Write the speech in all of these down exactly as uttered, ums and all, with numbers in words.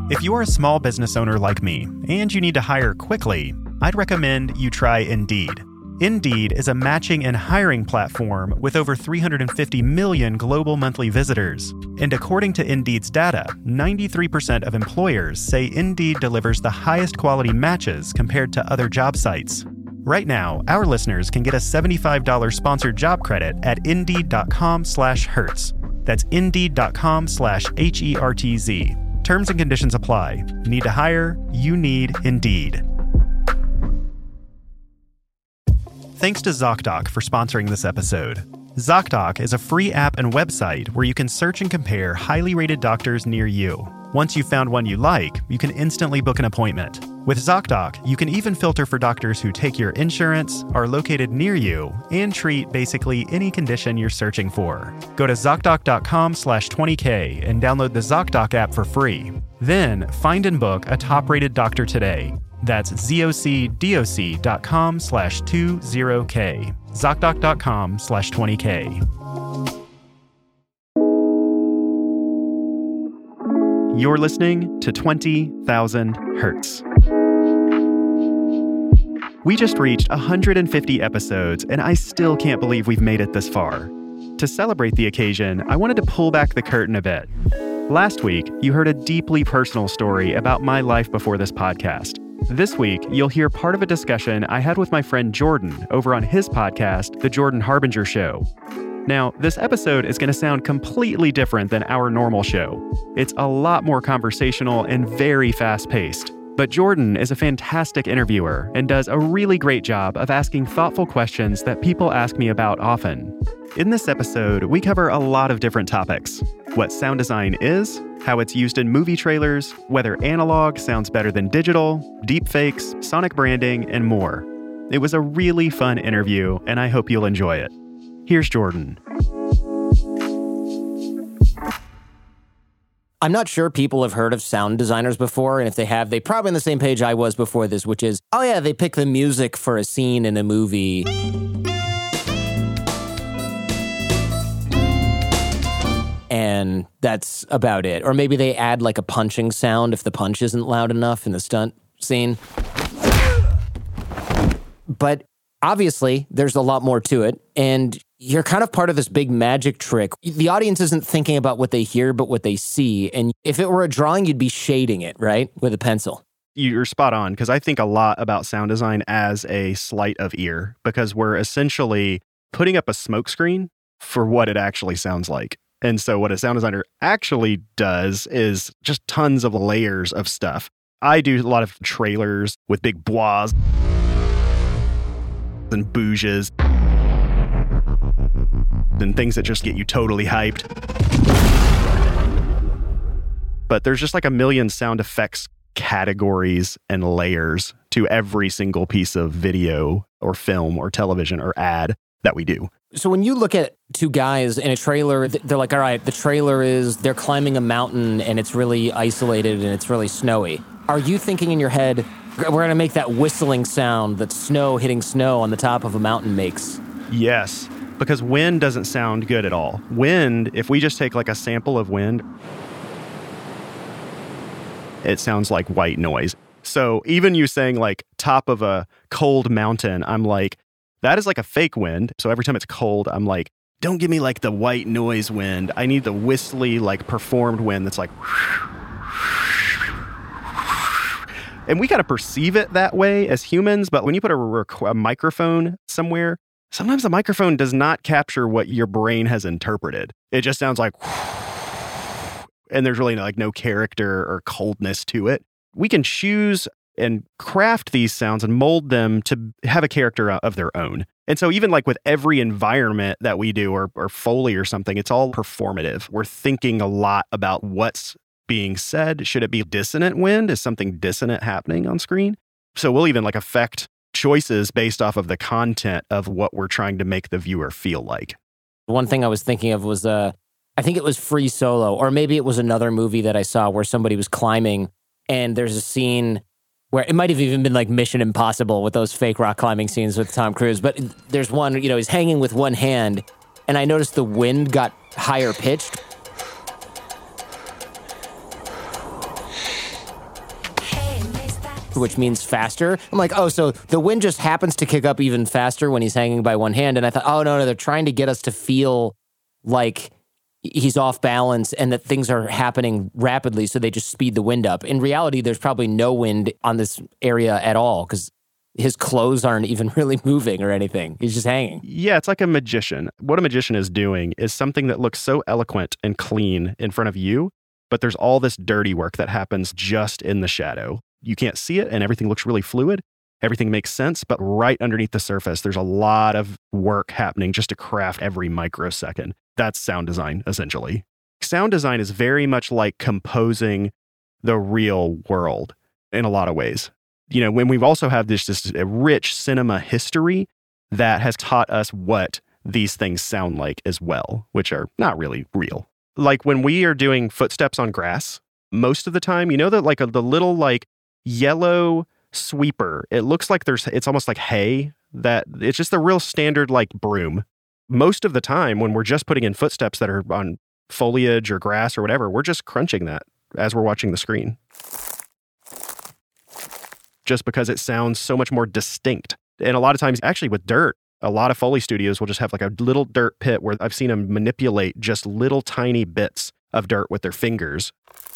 If you're a small business owner like me and you need to hire quickly, I'd recommend you try Indeed. Indeed is a matching and hiring platform with over three hundred fifty million global monthly visitors. And according to Indeed's data, ninety-three percent of employers say Indeed delivers the highest quality matches compared to other job sites. Right now, our listeners can get a seventy-five dollars sponsored job credit at Indeed.com slash Hertz. That's Indeed.com slash H E R T Z. Terms and conditions apply. Need to hire? You need Indeed. Thanks to ZocDoc for sponsoring this episode. ZocDoc is a free app and website where you can search and compare highly rated doctors near you. Once you've found one you like, you can instantly book an appointment. With ZocDoc, you can even filter for doctors who take your insurance, are located near you, and treat basically any condition you're searching for. Go to ZocDoc.com slash 20K and download the ZocDoc app for free. Then, find and book a top-rated doctor today. That's ZocDoc.com slash 20K. ZocDoc.com slash 20K. You're listening to twenty thousand Hertz. We just reached one hundred fifty episodes, and I still can't believe we've made it this far. To celebrate the occasion, I wanted to pull back the curtain a bit. Last week, you heard a deeply personal story about my life before this podcast. This week, you'll hear part of a discussion I had with my friend Jordan over on his podcast, The Jordan Harbinger Show. Now, this episode is going to sound completely different than our normal show. It's a lot more conversational and very fast-paced. But Jordan is a fantastic interviewer and does a really great job of asking thoughtful questions that people ask me about often. In this episode, we cover a lot of different topics. What sound design is, how it's used in movie trailers, whether analog sounds better than digital, deepfakes, sonic branding, and more. It was a really fun interview, and I hope you'll enjoy it. Here's Jordan. I'm not sure people have heard of sound designers before, and if they have, they're probably on the same page I was before this, which is, oh yeah, they pick the music for a scene in a movie. And that's about it. Or maybe they add like a punching sound if the punch isn't loud enough in the stunt scene. But obviously, there's a lot more to it, and you're kind of part of this big magic trick. The audience isn't thinking about what they hear, but what they see. And if it were a drawing, you'd be shading it, right? With a pencil. You're spot on, because I think a lot about sound design as a sleight of ear, because we're essentially putting up a smokescreen for what it actually sounds like. And so what a sound designer actually does is just tons of layers of stuff. I do a lot of trailers with big bois and bouges and things that just get you totally hyped. But there's just like a million sound effects categories and layers to every single piece of video or film or television or ad that we do. So when you look at two guys in a trailer, they're like, all right, the trailer is they're climbing a mountain and it's really isolated and it's really snowy. Are you thinking in your head, we're going to make that whistling sound that snow hitting snow on the top of a mountain makes? Yes, because wind doesn't sound good at all. Wind, if we just take like a sample of wind, it sounds like white noise. So even you saying like top of a cold mountain, I'm like, that is like a fake wind. So every time it's cold, I'm like, don't give me like the white noise wind. I need the whistly, like performed wind that's like, and we kind of perceive it that way as humans. But when you put a, rec- a microphone somewhere, sometimes the microphone does not capture what your brain has interpreted. It just sounds like, and there's really like no character or coldness to it. We can choose and craft these sounds and mold them to have a character of their own. And so even like with every environment that we do or, or Foley or something, it's all performative. We're thinking a lot about what's being said. Should it be dissonant wind? Is something dissonant happening on screen? So we'll even like affect choices based off of the content of what we're trying to make the viewer feel like. One thing I was thinking of was, uh, I think it was Free Solo, or maybe it was another movie that I saw where somebody was climbing and there's a scene where it might have even been like Mission Impossible with those fake rock climbing scenes with Tom Cruise. But there's one, you know, he's hanging with one hand, and I noticed the wind got higher pitched. which means faster. I'm like, oh, so the wind just happens to kick up even faster when he's hanging by one hand. And I thought, oh, no, no, they're trying to get us to feel like he's off balance and that things are happening rapidly, so they just speed the wind up. In reality, there's probably no wind on this area at all because his clothes aren't even really moving or anything. He's just hanging. Yeah, it's like a magician. What a magician is doing is something that looks so eloquent and clean in front of you, but there's all this dirty work that happens just in the shadow. You can't see it, and everything looks really fluid. Everything makes sense, but right underneath the surface, there's a lot of work happening just to craft every microsecond. That's sound design, essentially. Sound design is very much like composing the real world in a lot of ways. You know, when we've also had this, this rich cinema history that has taught us what these things sound like as well, which are not really real. Like when we are doing footsteps on grass, most of the time, you know that like a, the little like yellow sweeper, it looks like there's, it's almost like hay, that it's just a real standard like broom. Most of the time when we're just putting in footsteps that are on foliage or grass or whatever, we're just crunching that as we're watching the screen. Just because it sounds so much more distinct. And a lot of times, actually with dirt, a lot of Foley studios will just have like a little dirt pit where I've seen them manipulate just little tiny bits of dirt with their fingers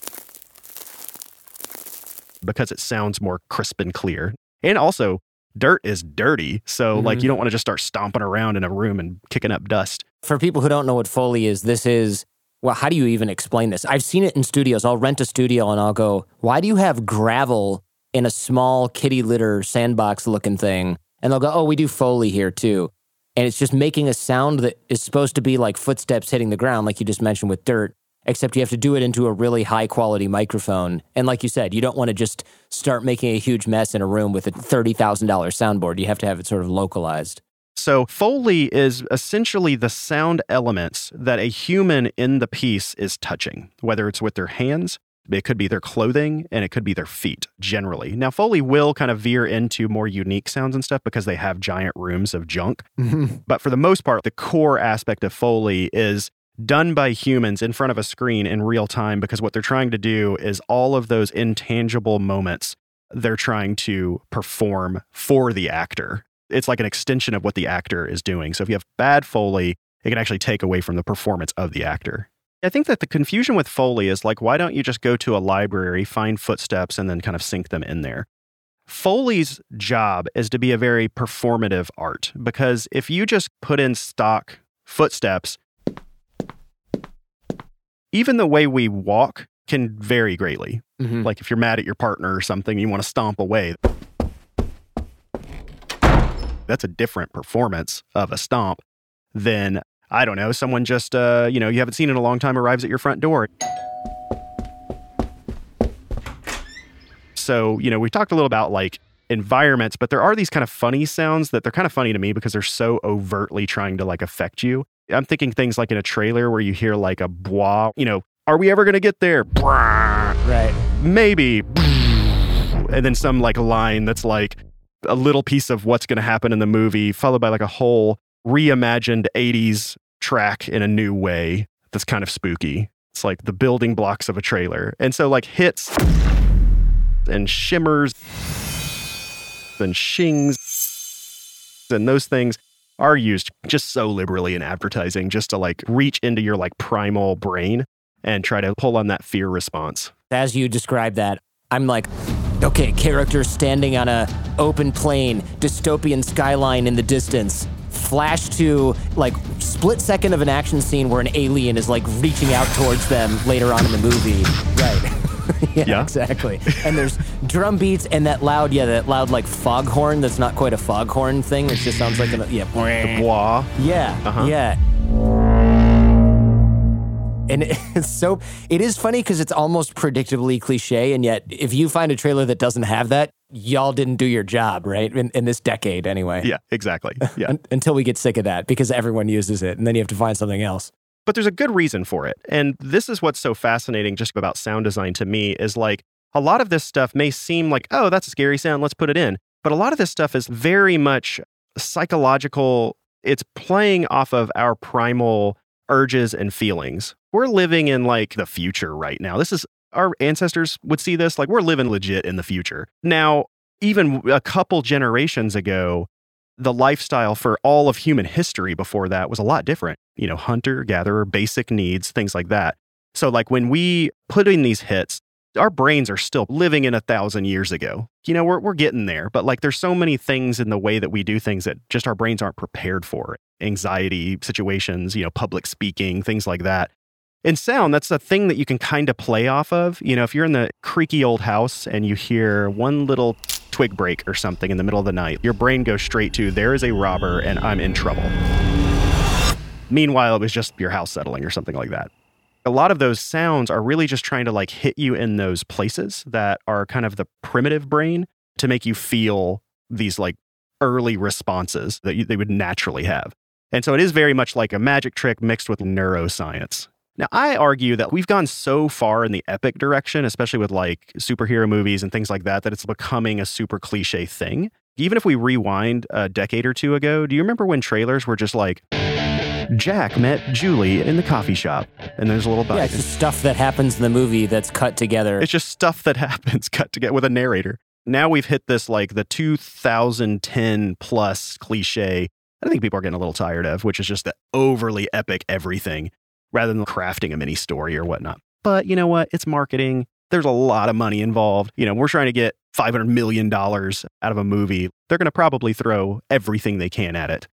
because it sounds more crisp and clear. And also, dirt is dirty. So mm-hmm. like you don't want to just start stomping around in a room and kicking up dust. For people who don't know what Foley is, this is, well, how do you even explain this? I've seen it in studios. I'll rent a studio and I'll go, why do you have gravel in a small kitty litter sandbox looking thing? And they'll go, oh, we do Foley here too. And it's just making a sound that is supposed to be like footsteps hitting the ground, like you just mentioned with dirt, except you have to do it into a really high quality microphone. And like you said, you don't want to just start making a huge mess in a room with a thirty thousand dollars soundboard. You have to have it sort of localized. So Foley is essentially the sound elements that a human in the piece is touching, whether it's with their hands, it could be their clothing, and it could be their feet, generally. Now, Foley will kind of veer into more unique sounds and stuff because they have giant rooms of junk. Mm-hmm. But for the most part, the core aspect of Foley is done by humans in front of a screen in real time because what they're trying to do is all of those intangible moments they're trying to perform for the actor. It's like an extension of what the actor is doing. So if you have bad Foley, it can actually take away from the performance of the actor. I think that the confusion with Foley is like, why don't you just go to a library, find footsteps, and then kind of sync them in there? Foley's job is to be a very performative art, because if you just put in stock footsteps, even the way we walk can vary greatly. Mm-hmm. Like if you're mad at your partner or something, you want to stomp away. That's a different performance of a stomp than, I don't know, someone just, uh, you know, you haven't seen in a long time arrives at your front door. So, you know, we talked a little about like environments, but there are these kind of funny sounds that they're kind of funny to me because they're so overtly trying to like affect you. I'm thinking things like in a trailer where you hear like a bwah, you know, are we ever going to get there? Right. Maybe. And then some like line that's like a little piece of what's going to happen in the movie, followed by like a whole reimagined eighties track in a new way that's kind of spooky. It's like the building blocks of a trailer. And so like hits and shimmers and shings and those things are used just so liberally in advertising just to like reach into your like primal brain and try to pull on that fear response. As you describe that, I'm like, okay, characters standing on a open plain, dystopian skyline in the distance. Flash to like split second of an action scene where an alien is like reaching out towards them later on in the movie. Right. yeah, yeah, exactly. And there's drum beats and that loud, yeah, that loud like foghorn that's not quite a foghorn thing. It just sounds like a, yeah. The blah. Yeah, uh-huh. yeah. And it's so, it is funny because it's almost predictably cliche, and yet if you find a trailer that doesn't have that, y'all didn't do your job, right? In, in this decade, anyway. Yeah, exactly. Yeah. Until we get sick of that, because everyone uses it, and then you have to find something else. But there's a good reason for it. And this is what's so fascinating just about sound design to me is like, a lot of this stuff may seem like, oh, that's a scary sound, let's put it in. But a lot of this stuff is very much psychological. It's playing off of our primal urges and feelings. We're living in like the future right now. This is, our ancestors would see this, like we're living legit in the future. Now, even a couple generations ago, the lifestyle for all of human history before that was a lot different. You know, hunter, gatherer, basic needs, things like that. So like when we put in these hits, our brains are still living in a thousand years ago. You know, we're we're getting there, but like there's so many things in the way that we do things that just our brains aren't prepared for. Anxiety situations, you know, public speaking, things like that. In sound, that's a thing that you can kind of play off of. You know, if you're in the creaky old house and you hear one little twig break or something in the middle of the night, your brain goes straight to, there is a robber and I'm in trouble. Meanwhile, it was just your house settling or something like that. A lot of those sounds are really just trying to like hit you in those places that are kind of the primitive brain to make you feel these like early responses that you, they would naturally have. And so it is very much like a magic trick mixed with neuroscience. Now, I argue that we've gone so far in the epic direction, especially with like superhero movies and things like that, that it's becoming a super cliche thing. Even if we rewind a decade or two ago, do you remember when trailers were just like, Jack met Julie in the coffee shop, and there's a little bite. Yeah, it's just stuff that happens in the movie that's cut together. It's just stuff that happens cut together with a narrator. Now we've hit this like the two thousand ten plus cliche I think people are getting a little tired of, which is just the overly epic everything rather than crafting a mini story or whatnot. But you know what? It's marketing. There's a lot of money involved. You know, we're trying to get five hundred million dollars out of a movie. They're going to probably throw everything they can at it.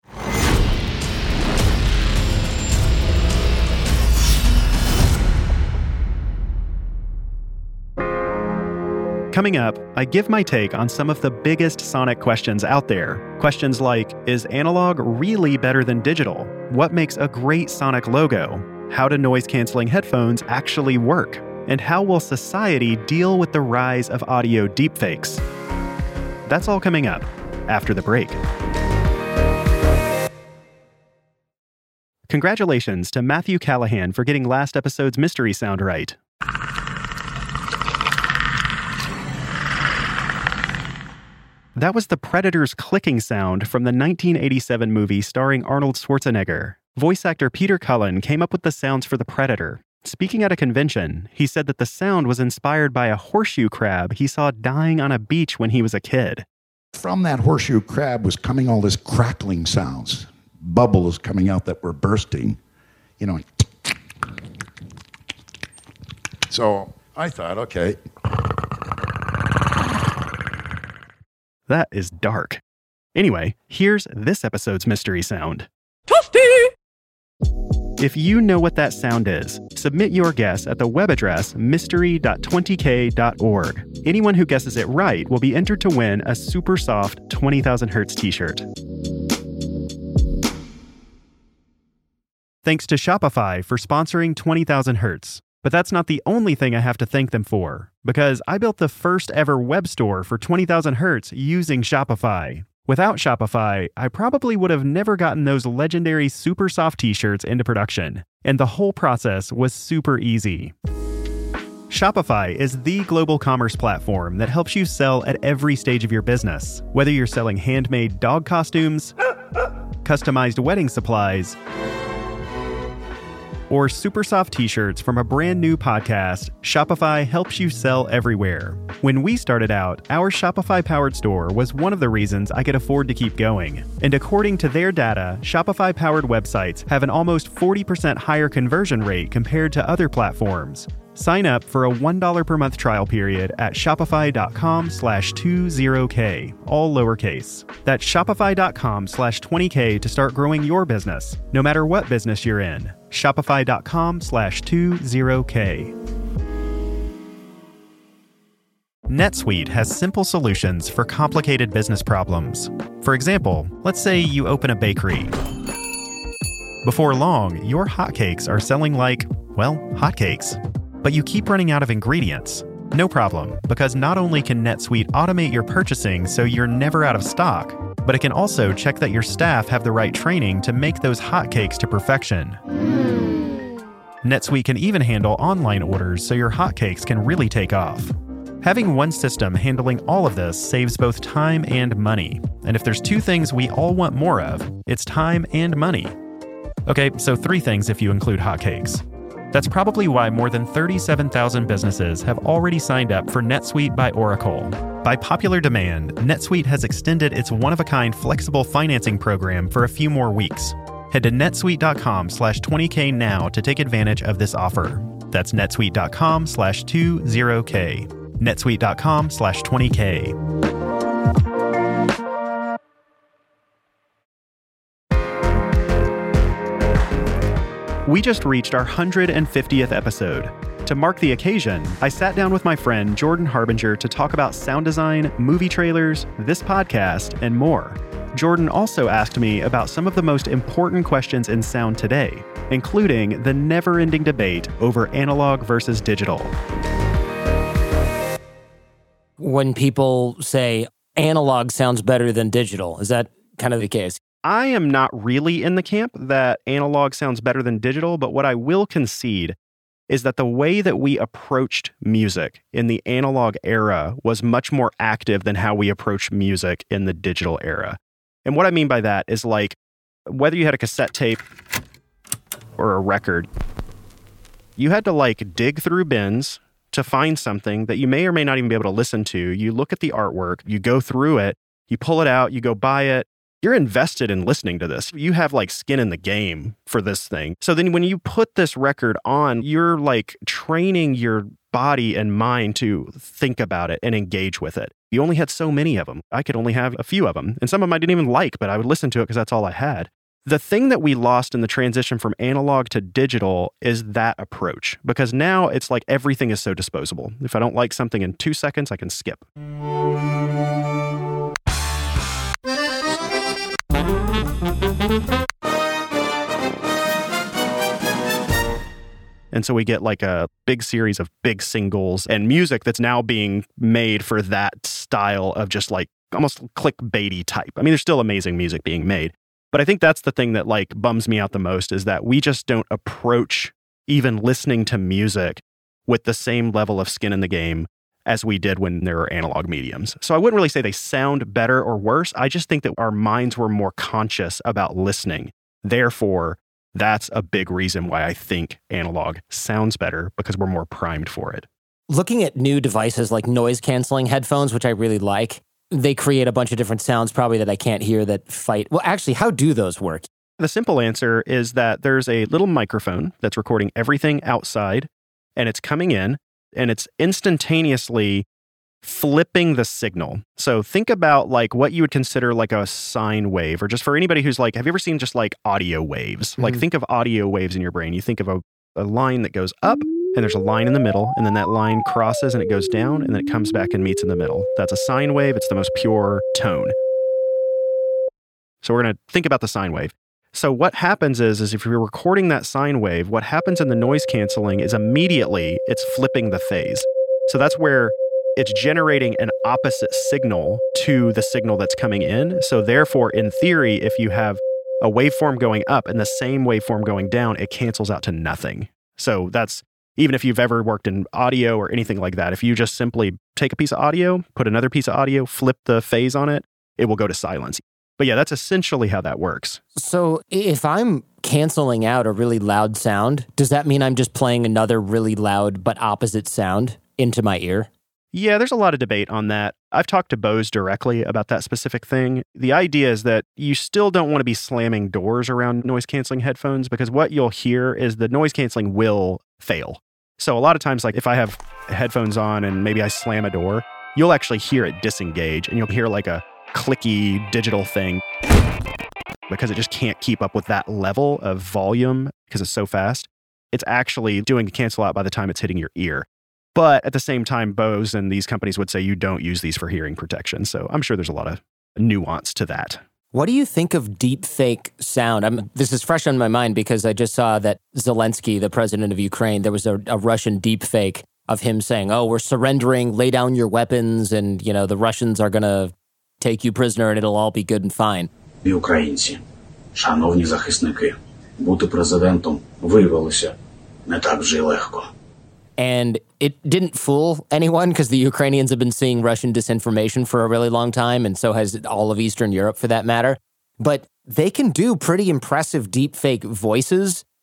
Coming up, I give my take on some of the biggest Sonic questions out there. Questions like, is analog really better than digital? What makes a great Sonic logo? How do noise-canceling headphones actually work? And how will society deal with the rise of audio deepfakes? That's all coming up after the break. Congratulations to Matthew Callahan for getting last episode's mystery sound right. That was the Predator's clicking sound from the nineteen eighty-seven movie starring Arnold Schwarzenegger. Voice actor Peter Cullen came up with the sounds for the Predator. Speaking at a convention, he said that the sound was inspired by a horseshoe crab he saw dying on a beach when he was a kid. From that horseshoe crab was coming all this crackling sounds, bubbles coming out that were bursting, you know. So I thought, okay. That is dark. Anyway, here's this episode's mystery sound. Toasty! If you know what that sound is, submit your guess at the web address mystery dot twenty k dot org. Anyone who guesses it right will be entered to win a super soft twenty thousand hertz t-shirt. Thanks to Shopify for sponsoring twenty thousand hertz. But that's not the only thing I have to thank them for, because I built the first ever web store for twenty thousand hertz using Shopify. Without Shopify, I probably would have never gotten those legendary super soft t-shirts into production, and the whole process was super easy. Shopify is the global commerce platform that helps you sell at every stage of your business, whether you're selling handmade dog costumes, customized wedding supplies, or super soft t-shirts from a brand new podcast. Shopify helps you sell everywhere. When we started out, our Shopify-powered store was one of the reasons I could afford to keep going. And according to their data, Shopify-powered websites have an almost forty percent higher conversion rate compared to other platforms. Sign up for a one dollar per month trial period at shopify.com slash 20k, all lowercase. That's shopify.com slash 20k to start growing your business, no matter what business you're in. Shopify.com slash 20k. NetSuite has simple solutions for complicated business problems. For example, let's say you open a bakery. Before long, your hotcakes are selling like, well, hotcakes. But you keep running out of ingredients. No problem, because not only can NetSuite automate your purchasing so you're never out of stock, but it can also check that your staff have the right training to make those hotcakes to perfection. Mm. NetSuite can even handle online orders so your hotcakes can really take off. Having one system handling all of this saves both time and money. And if there's two things we all want more of, it's time and money. Okay, so three things if you include hotcakes. That's probably why more than thirty-seven thousand businesses have already signed up for NetSuite by Oracle. By popular demand, NetSuite has extended its one-of-a-kind flexible financing program for a few more weeks. Head to netsuite.com slash 20K now to take advantage of this offer. That's netsuite.com slash 20K. netsuite.com slash 20K. We just reached our one hundred fiftieth episode. To mark the occasion, I sat down with my friend Jordan Harbinger to talk about sound design, movie trailers, this podcast, and more. Jordan also asked me about some of the most important questions in sound today, including the never-ending debate over analog versus digital. When people say analog sounds better than digital, is that kind of the case? I am not really in the camp that analog sounds better than digital, but what I will concede is that the way that we approached music in the analog era was much more active than how we approach music in the digital era. And what I mean by that is, like, whether you had a cassette tape or a record, you had to like dig through bins to find something that you may or may not even be able to listen to. You look at the artwork, you go through it, you pull it out, you go buy it. You're invested in listening to this. You have like skin in the game for this thing. So then when you put this record on, you're like training your body and mind to think about it and engage with it. You only had so many of them. I could only have a few of them. And some of them I didn't even like, but I would listen to it because that's all I had. The thing that we lost in the transition from analog to digital is that approach, because now it's like everything is so disposable. If I don't like something in two seconds, I can skip. And so we get like a big series of big singles and music that's now being made for that style of just like almost clickbaity type. I mean, there's still amazing music being made, but I think that's the thing that like bums me out the most, is that we just don't approach even listening to music with the same level of skin in the game as we did when there were analog mediums. So I wouldn't really say they sound better or worse. I just think that our minds were more conscious about listening. Therefore, that's a big reason why I think analog sounds better, because we're more primed for it. Looking at new devices like noise-canceling headphones, which I really like, they create a bunch of different sounds probably that I can't hear that fight. Well, actually, how do those work? The simple answer is that there's a little microphone that's recording everything outside, and it's coming in, and it's instantaneously flipping the signal. So think about like what you would consider like a sine wave, or just for anybody who's like, have you ever seen just like audio waves? Mm-hmm. Like think of audio waves in your brain. You think of a, a line that goes up, and there's a line in the middle, and then that line crosses and it goes down, and then it comes back and meets in the middle. That's a sine wave. It's the most pure tone. So we're going to think about the sine wave. So what happens is, is if you're recording that sine wave, what happens in the noise canceling is immediately it's flipping the phase. So that's where it's generating an opposite signal to the signal that's coming in. So therefore, in theory, if you have a waveform going up and the same waveform going down, it cancels out to nothing. So that's, even if you've ever worked in audio or anything like that, if you just simply take a piece of audio, put another piece of audio, flip the phase on it, it will go to silence. But yeah, that's essentially how that works. So if I'm canceling out a really loud sound, does that mean I'm just playing another really loud but opposite sound into my ear? Yeah, there's a lot of debate on that. I've talked to Bose directly about that specific thing. The idea is that you still don't want to be slamming doors around noise-canceling headphones, because what you'll hear is the noise canceling will fail. So a lot of times, like if I have headphones on and maybe I slam a door, you'll actually hear it disengage, and you'll hear like a clicky digital thing because it just can't keep up with that level of volume because it's so fast. It's actually doing a cancel out by the time it's hitting your ear. But at the same time, Bose and these companies would say you don't use these for hearing protection. So I'm sure there's a lot of nuance to that. What do you think of deep fake sound? I'm, this is fresh on my mind because I just saw that Zelensky, the president of Ukraine, there was a, a Russian deep fake of him saying, oh, we're surrendering, lay down your weapons, and, you know, the Russians are going to take you prisoner and it'll all be good and fine. Українці, шановні захисники, бути президентом виявилося не так вже й легко. And it didn't fool anyone because the Ukrainians have been seeing Russian disinformation for a really long time, and so has all of Eastern Europe for that matter. But they can do pretty impressive deepfake voices.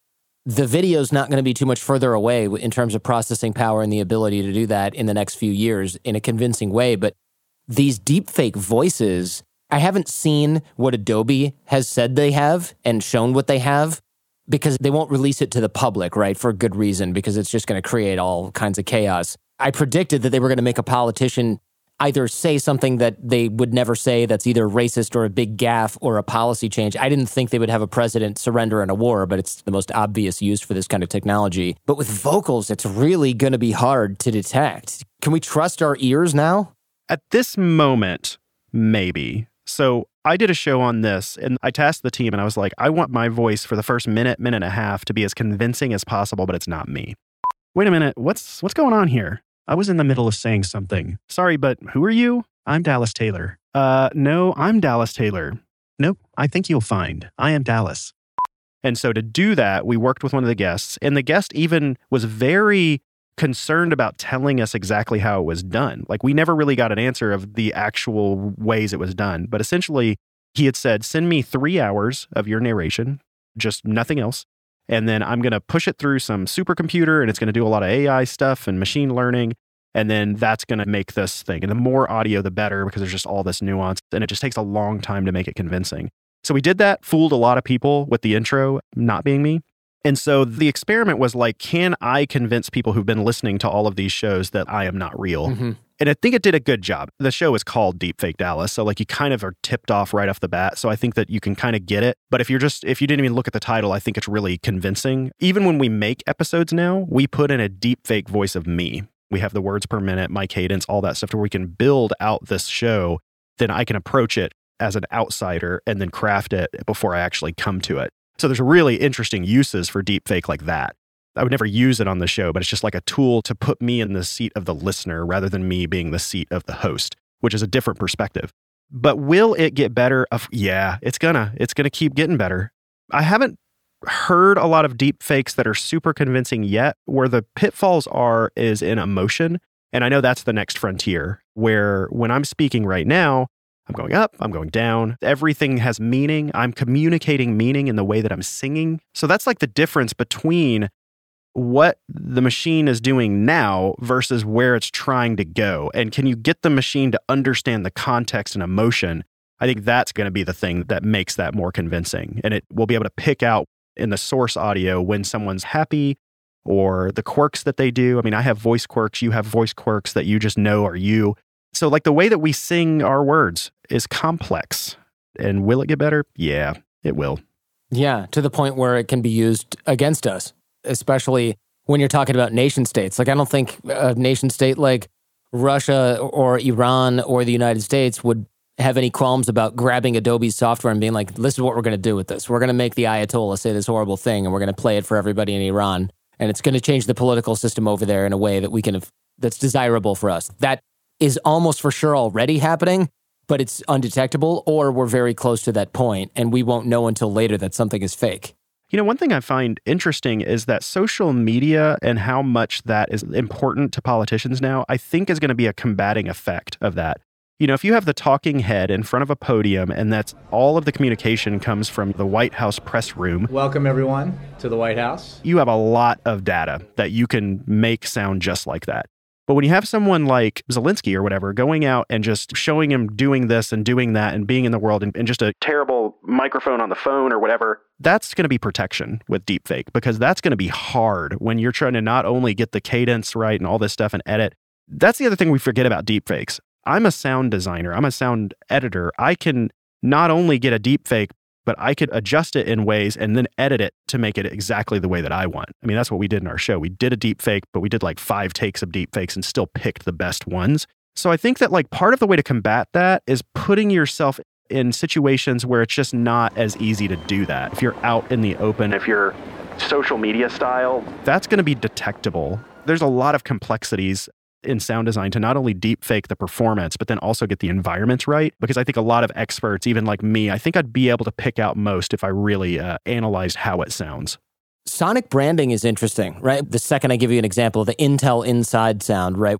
the video's not going to be too much further away in terms of processing power and the ability to do that in the next few years in a convincing way. But these deepfake voices, I haven't seen what Adobe has said they have and shown what they have, because they won't release it to the public, right? For good reason, because it's just going to create all kinds of chaos. I predicted that they were going to make a politician either say something that they would never say that's either racist or a big gaffe or a policy change. I didn't think they would have a president surrender in a war, but it's the most obvious use for this kind of technology. But with vocals, it's really going to be hard to detect. Can we trust our ears now? At this moment, maybe. So I did a show on this, and I tasked the team, and I was like, I want my voice for the first minute, minute and a half to be as convincing as possible, but it's not me. Wait a minute, what's what's going on here? I was in the middle of saying something. Sorry, but who are you? I'm Dallas Taylor. Uh, no, I'm Dallas Taylor. Nope, I think you'll find. I am Dallas. And so to do that, we worked with one of the guests, and the guest even was very concerned about telling us exactly how it was done. Like, we never really got an answer of the actual ways it was done. But essentially, he had said, send me three hours of your narration, just nothing else. And then I'm going to push it through some supercomputer, and it's going to do a lot of A I stuff and machine learning. And then that's going to make this thing. And the more audio, the better, because there's just all this nuance. And it just takes a long time to make it convincing. So we did that, fooled a lot of people with the intro not being me. And so the experiment was like, can I convince people who've been listening to all of these shows that I am not real? Mm-hmm. And I think it did a good job. The show is called Deepfake Dallas. So like you kind of are tipped off right off the bat. So I think that you can kind of get it. But if you're just, if you didn't even look at the title, I think it's really convincing. Even when we make episodes now, we put in a deepfake voice of me. We have the words per minute, my cadence, all that stuff to where we can build out this show. Then I can approach it as an outsider and then craft it before I actually come to it. So there's really interesting uses for deepfake like that. I would never use it on the show, but it's just like a tool to put me in the seat of the listener rather than me being the seat of the host, which is a different perspective. But will it get better? Of, yeah, it's gonna. It's gonna keep getting better. I haven't heard a lot of deepfakes that are super convincing yet. Where the pitfalls are is in emotion. And I know that's the next frontier, where when I'm speaking right now, I'm going up, I'm going down. Everything has meaning. I'm communicating meaning in the way that I'm singing. So that's like the difference between what the machine is doing now versus where it's trying to go. And can you get the machine to understand the context and emotion? I think that's going to be the thing that makes that more convincing. And it will be able to pick out in the source audio when someone's happy or the quirks that they do. I mean, I have voice quirks. You have voice quirks that you just know are you. So like the way that we sing our words is complex. And will it get better? Yeah, it will. Yeah, to the point where it can be used against us, especially when you're talking about nation states. Like, I don't think a nation state like Russia or Iran or the United States would have any qualms about grabbing Adobe's software and being like, this is what we're going to do with this. We're going to make the Ayatollah say this horrible thing, and we're going to play it for everybody in Iran. And it's going to change the political system over there in a way that we can have, that's desirable for us. That is almost for sure already happening, but it's undetectable, or we're very close to that point, and we won't know until later that something is fake. You know, one thing I find interesting is that social media and how much that is important to politicians now, I think is going to be a combating effect of that. You know, if you have the talking head in front of a podium and that's all of the communication comes from the White House press room. Welcome, everyone, to the White House. You have a lot of data that you can make sound just like that. But when you have someone like Zelensky or whatever going out and just showing him doing this and doing that and being in the world and, and just a terrible microphone on the phone or whatever, that's going to be protection with deepfake, because that's going to be hard when you're trying to not only get the cadence right and all this stuff and edit. That's the other thing we forget about deepfakes. I'm a sound designer. I'm a sound editor. I can not only get a deepfake, but I could adjust it in ways and then edit it to make it exactly the way that I want. I mean, that's what we did in our show. We did a deep fake, but we did like five takes of deep fakes and still picked the best ones. So I think that like part of the way to combat that is putting yourself in situations where it's just not as easy to do that. If you're out in the open, if you're social media style, that's going to be detectable. There's a lot of complexities in sound design to not only deep fake the performance, but then also get the environments right. Because I think a lot of experts, even like me, I think I'd be able to pick out most if I really uh, analyzed how it sounds. Sonic branding is interesting, right? The second I give you an example, the Intel Inside sound, right?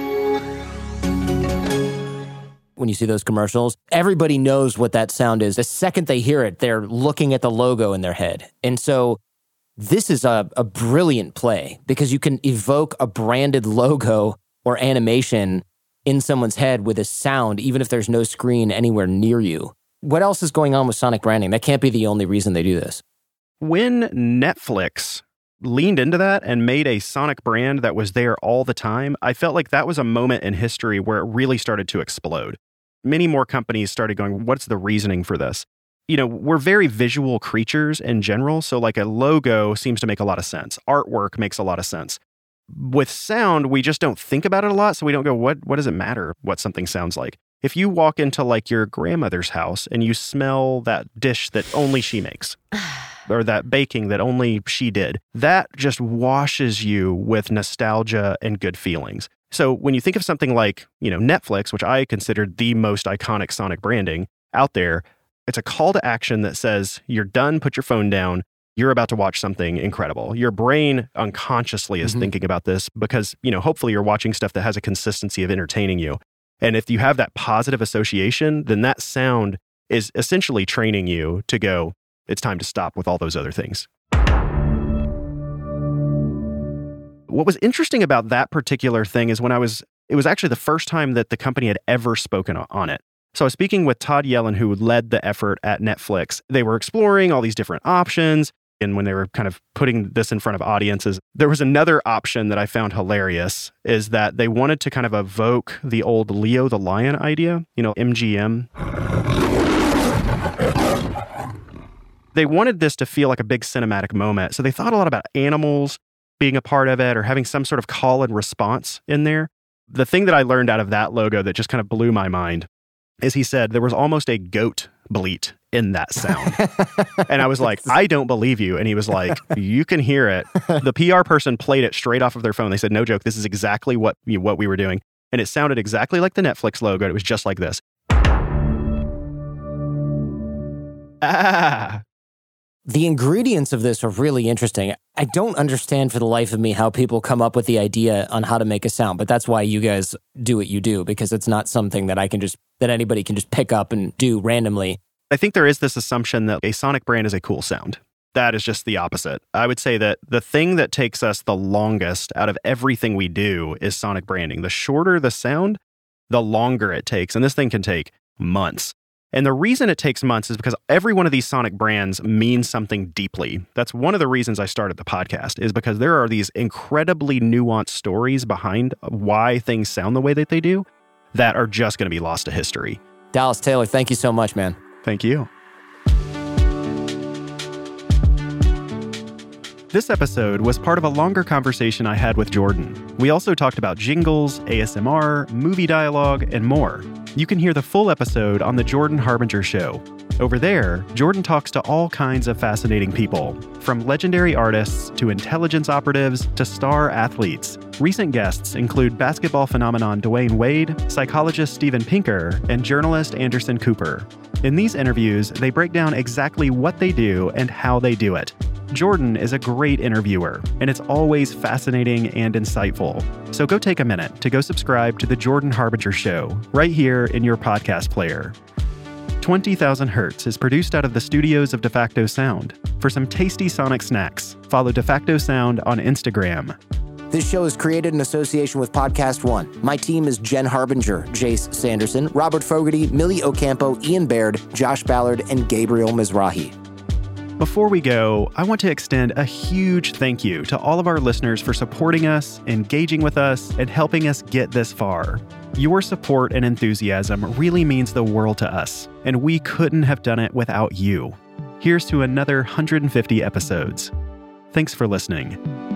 When you see those commercials, everybody knows what that sound is. The second they hear it, they're looking at the logo in their head. And so this is a, a brilliant play because you can evoke a branded logo or animation in someone's head with a sound, even if there's no screen anywhere near you. What else is going on with sonic branding? That can't be the only reason they do this. When Netflix leaned into that and made a sonic brand that was there all the time, I felt like that was a moment in history where it really started to explode. Many more companies started going, what's the reasoning for this? You know, we're very visual creatures in general, so like a logo seems to make a lot of sense. Artwork makes a lot of sense. With sound, we just don't think about it a lot, so we don't go, what, what does it matter what something sounds like? If you walk into like your grandmother's house and you smell that dish that only she makes, or that baking that only she did, that just washes you with nostalgia and good feelings. So when you think of something like, you know, Netflix, which I considered the most iconic sonic branding out there, it's a call to action that says, you're done, put your phone down, you're about to watch something incredible. Your brain unconsciously is mm-hmm. thinking about this because, you know, hopefully you're watching stuff that has a consistency of entertaining you. And if you have that positive association, then that sound is essentially training you to go, it's time to stop with all those other things. What was interesting about that particular thing is when I was, it was actually the first time that the company had ever spoken on it. So I was speaking with Todd Yellin, who led the effort at Netflix. They were exploring all these different options. And when they were kind of putting this in front of audiences, there was another option that I found hilarious, is that they wanted to kind of evoke the old Leo the Lion idea, you know, M G M. They wanted this to feel like a big cinematic moment. So they thought a lot about animals being a part of it or having some sort of call and response in there. The thing that I learned out of that logo that just kind of blew my mind is he said there was almost a goat bleat in that sound. And I was like, I don't believe you. And he was like, you can hear it. The P R person played it straight off of their phone. They said, no joke, this is exactly what, you know, what we were doing. And it sounded exactly like the Netflix logo. It was just like this. Ah. The ingredients of this are really interesting. I don't understand for the life of me how people come up with the idea on how to make a sound, but that's why you guys do what you do, because it's not something that I can just, that anybody can just pick up and do randomly. I think there is this assumption that a sonic brand is a cool sound. That is just the opposite. I would say that the thing that takes us the longest out of everything we do is sonic branding. The shorter the sound, the longer it takes. And this thing can take months. And the reason it takes months is because every one of these sonic brands means something deeply. That's one of the reasons I started the podcast, is because there are these incredibly nuanced stories behind why things sound the way that they do that are just going to be lost to history. Dallas Taylor, thank you so much, man. Thank you. This episode was part of a longer conversation I had with Jordan. We also talked about jingles, A S M R, movie dialogue, and more. You can hear the full episode on The Jordan Harbinger Show. Over there, Jordan talks to all kinds of fascinating people, from legendary artists to intelligence operatives to star athletes. Recent guests include basketball phenomenon Dwayne Wade, psychologist Steven Pinker, and journalist Anderson Cooper. In these interviews, they break down exactly what they do and how they do it. Jordan is a great interviewer, and it's always fascinating and insightful. So go take a minute to go subscribe to The Jordan Harbinger Show right here in your podcast player. twenty thousand Hertz is produced out of the studios of DeFacto Sound. For some tasty sonic snacks, follow DeFacto Sound on Instagram. This show is created in association with Podcast One. My team is Jen Harbinger, Jace Sanderson, Robert Fogarty, Millie Ocampo, Ian Baird, Josh Ballard, and Gabriel Mizrahi. Before we go, I want to extend a huge thank you to all of our listeners for supporting us, engaging with us, and helping us get this far. Your support and enthusiasm really means the world to us, and we couldn't have done it without you. Here's to another one hundred fifty episodes. Thanks for listening.